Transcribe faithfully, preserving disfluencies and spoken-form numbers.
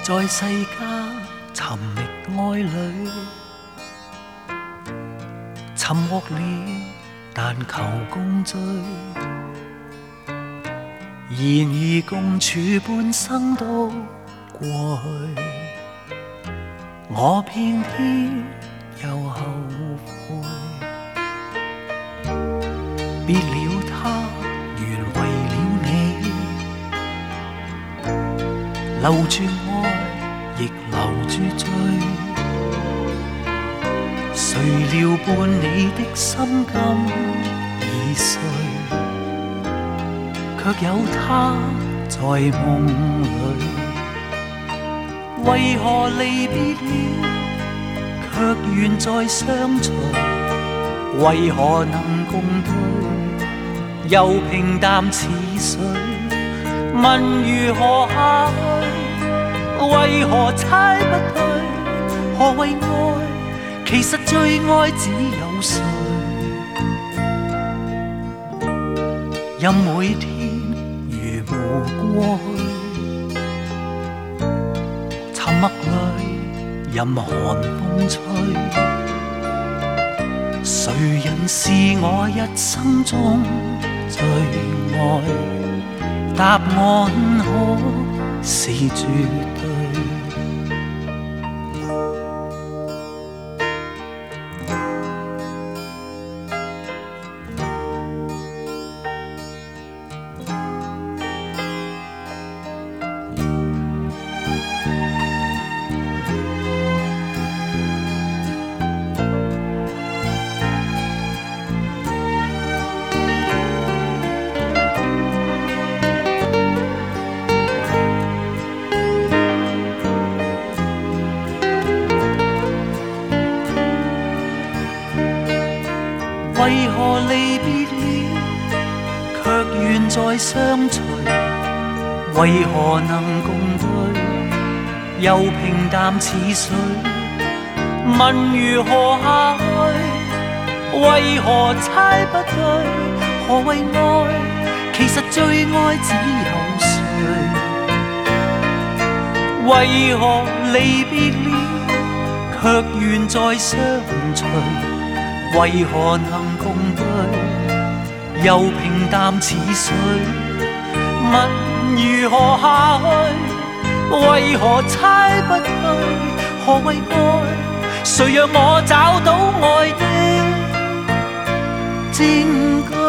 在世間尋覓愛侶，尋獲了，但求共聚。然而共處半生都過去，我偏偏又後悔。別了他，原為了你，留住愛，亦留住罪。誰料伴你的心今已碎，卻有他在夢裏。為何離別了，卻願再相隨？為何能共對，又平淡似水？問如何下去，為何猜不對？何謂愛？其實最愛只有誰？任每天如無過去，沉默裏任寒風吹。誰人是我一生中最愛？答案可是絕對。為何離別了，卻願再相隨？為何能共對，又平淡似水？問如何下去，為何猜不對？何謂愛？其實最愛只有誰？為何離別了，卻願再相隨？為何能共對，又平淡似水？問如何下去，為何猜不對？何謂愛？誰讓我找到愛的證據？